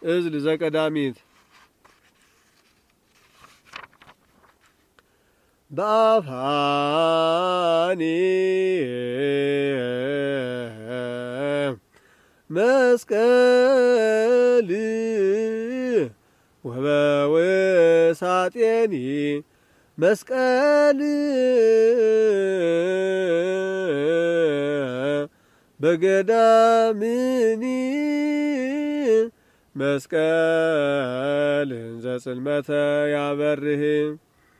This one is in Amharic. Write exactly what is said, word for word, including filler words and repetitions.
እዝል ዘቀዳሚት በአፋኒ መስቀል ወበውሳጤኒ መስቀል በገዳምኒ መስቀል ዘጽልመተ ያበርህ